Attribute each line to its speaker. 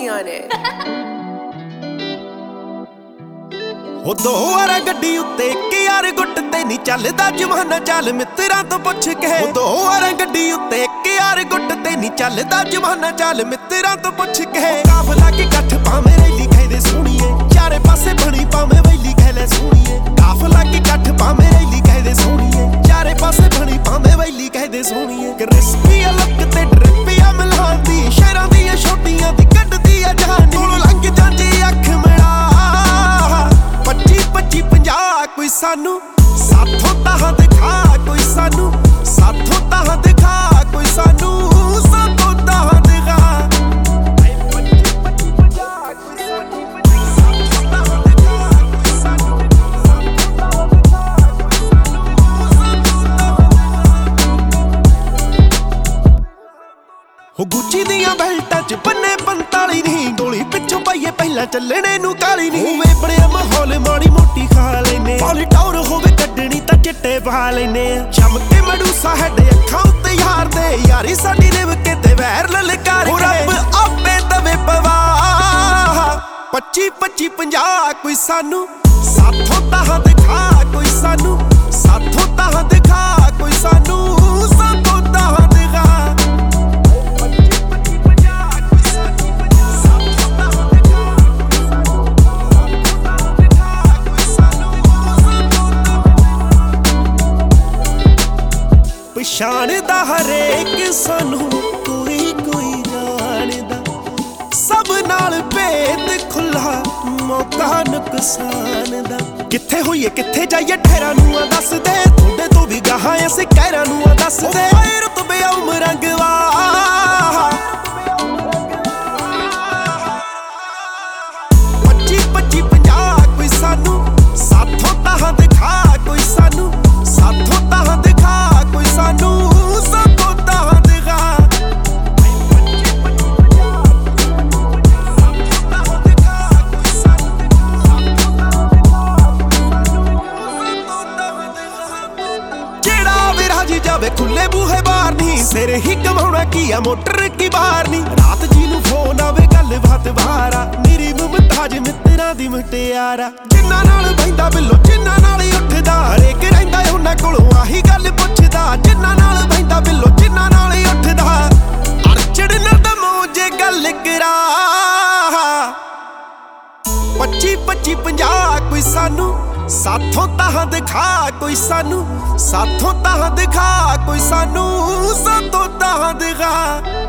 Speaker 1: ਹੁੰਦੀਆਂ ਨੇ।
Speaker 2: ਉਹ ਦੋ ਵਾਰਾਂ ਗੱਡੀ ਉੱਤੇ ਇੱਕ ਯਾਰ ਗੁੱਟ ਤੇ ਨਹੀਂ ਚੱਲਦਾ ਜਮਾਨਾ, ਚੱਲ ਮਿੱਤਰਾਂ ਤੋਂ ਪੁੱਛ ਕੇ। ਉਹ ਦੋ ਵਾਰਾਂ ਗੱਡੀ ਉੱਤੇ ਇੱਕ ਯਾਰ ਗੁੱਟ ਤੇ ਨਹੀਂ ਚੱਲਦਾ ਜਮਾਨਾ, ਚੱਲ ਮਿੱਤਰਾਂ ਤੋਂ ਪੁੱਛ ਕੇ। ਕਾਫਲਾ ਕੇ ਇਕੱਠ ਪਾਵੇਂ ਰੈਲੀ ਕਹਿੰਦੇ ਸੋਹਣੀਏ, ਚਾਰੇ ਪਾਸੇ ਬਣੀ ਪਾਵੇਂ ਵੈਲੀ ਕਹਿ ਲੈ ਸੋਹਣੀਏ। ਕਾਫਲਾ ਕੇ ਇਕੱਠ ਪਾਵੇਂ ਰੈਲੀ ਕਹਿੰਦੇ ਸੋਹਣੀਏ, ਚਾਰੇ ਪਾਸੇ ਬਣੀ ਪਾਵੇਂ ਵੈਲੀ ਕਹਿੰਦੇ ਸੋਹਣੀਏ। ਕ੍ਰਿਸਪੀ ਅਲੱਗ ਤੇ ਡਰਿਪੀਆ ਮਿਲਾਉਂਦੀ, ਸ਼ਹਿਰਾਂ ਦੀਆਂ ਛੋਟੀਆਂ ਦੀ ਕੱਢਦੀ ਆ ਜਾਨ। ਕੋਲੋਂ ਲੰਘ ਜਾਂਦੀ ਅੱਖ ਮਿਲਾ 25-50 ਕੋਈ ਸਾਨੂੰ ਸਾਥੋਂ ਤਾਹਾਂ ਦਿਖਾ, ਕੋਈ ਸਾਨੂੰ ਸਾਥੋਂ ਤਾਹਾਂ ਦਿਖਾ, ਕੋਈ ਸਾਨੂੰ ਸਾਥੋਂ ਤਾਹਾਂ ਦਿਖਾ। 25-50 ਕੋਈ ਸਾਨੂੰ ਸਾਥੋਂ ਤਾਹਾਂ ਦਿਖਾ, ਕੋਈ ਸਾਨੂੰ ਸਾਥੋਂ ਤਾਹਾਂ ਦਿਖਾ, ਹੋ ਗੁੱਚੀ ਦੀਆਂ ਬੈਲਟਾਂ ਚ ਬੰਨੇ 45 ਨਹੀਂ, ਗੋਲੀ ਪਿੱਛੋਂ ਪਾਈਏ ਪਹਿਲਾਂ ਚੱਲਣੇ ਨੂੰ ਕਾਲੀ ਨਹੀਂ। ਹੋਵੇ ਬਣਿਆ ਮਾਹੌਲ ਮਾੜੀ ਮੋਟੀ ਖਾ ਲੈਨੇ, ਪਾਲੀ ਟੌਰ ਹੋਵੇ ਕੱਢਣੀ ਤਾਂ ਚਿੱਟੇ ਪਾ ਲੈਨੇ। ਚਮਕੇ ਮੜੂਸਾ ਹੈਡੇ ਅੱਖਾਂ ਉੱਤੇ ਯਾਰ ਦੇ, ਯਾਰੀ ਸਾਡੀ ਰਿਵ ਕੇ ਤੇ ਵੈਰ ਲਲਕਾਰ ਕੇ। ਰੱਬ ਆਪੇ ਦਵੇ ਪਵਾ 25-50 ਕੋਈ ਸਾਨੂੰ ਸਾਥੋਂ ਤਾਹਾਂ ਦਿਖਾ, ਕੋਈ ਸਾਨੂੰ ਸਾਥੋਂ ਤਾਹਾਂ ਦਿਖਾ, ਕੋਈ ਸਾਨੂੰ ਸਾਥੋਂ ਤਾਹਾਂ ਦਿਖਾ। ਪਛਾਣਦਾ ਹਰੇਕ ਸਾਨੂੰ, ਕੋਈ ਕੋਈ ਜਾਣਦਾ, ਸਭ ਨਾਲ ਭੇਦ ਖੁੱਲਾ ਮੌਕਾ ਨੁਕਸਾਨ ਦਾ। ਕਿੱਥੇ ਹੋਈਏ ਕਿੱਥੇ ਜਾਈਏ ਠਹਿਰਾਂ ਨੂੰ ਆ ਦੱਸ ਦੇ, ਤੁਹਾਡੇ ਤੋਂ ਵੀ ਗਾਹਾਂ ਅਸੀਂ ਕਹਿਰਾਂ ਨੂੰ ਆ ਦੱਸ ਦੇ। ਰੁਤਬੇ ਉਮਰਾਂ ਗਵਾ 25-50 ਕੋਈ ਸਾਨੂੰ ਸਾਥੋਂ ਤਾਹਾਂ ਦਿਖਾ, ਕੋਈ ਸਾਨੂੰ ਸਾਥੋਂ ਤਾਹਾਂ ਦਿਖਾ, ਕੋਈ ਸਾਨੂੰ ਸਾਥੋਂ ਤਾਹਾਂ ਦਿਖਾ। 25-50 ਸਾਥੋਂ ਤਾਹਾਂ ਦਿਖਾ, ਕੋਈ ਸਾਨੂੰ ਸਾਥੋਂ ਤਾਹਾਂ ਦਿਖਾ। ਜਿਹੜਾ ਵੀ ਰਾਜੀ ਜਾਵੇ ਖੁੱਲੇ ਬੂਹੇ ਬਾਹਰ ਨਹੀਂ, ਸਿਰ ਹੀ ਕਮਾਉਣਾ ਕੀ ਆ ਮੋਟਰ ਕੀ ਬਾਹਰ ਨਹੀਂ। ਰਾਤ ਜੀ ਨੂੰ ਫੋਨ ਆਵੇ ਗੱਲ ਬਾਤ ਬਾਰਾ, ਮੇਰੀ ਮੁਮਤਾਜ ਮਿੱਤਰਾਂ ਦੀ ਮੁਟਿਆਰਾ। ਜਿੰਨਾਂ ਨਾਲ ਬਹਿੰਦਾ ਬਿੱਲੋ ਜਿੰਨਾਂ ਨਾਲ ਹੀ ਉੱਠਦਾ, ਹਰੇਕ ਰਹਿੰਦਾ ਉਹਨਾਂ ਕੋਲੋਂ ਆਹੀ ਗੱਲ ਪੁੱਛਦਾ। ਜਿੰਨਾਂ ਨਾਲ ਬਹਿੰਦਾ ਬਿੱਲੋ ਜਿੰਨਾਂ ਨਾਲ ਹੀ ਉੱਠਦਾ, ਅਰਚੜ ਨਰਦਮੋ ਜੇ ਗੱਲ ਕਰਾ 25-50 ਕੋਈ ਸਾਨੂੰ ਸਾਥੋਂ ਤਾਹਾਂ ਦਿਖਾ, ਕੋਈ ਸਾਨੂੰ ਸਾਥੋਂ ਤਾਹਾਂ ਦਿਖਾ, ਕੋਈ ਸਾਨੂੰ ਸਾਥੋਂ ਤਾਹਾਂ ਦਿਖਾ।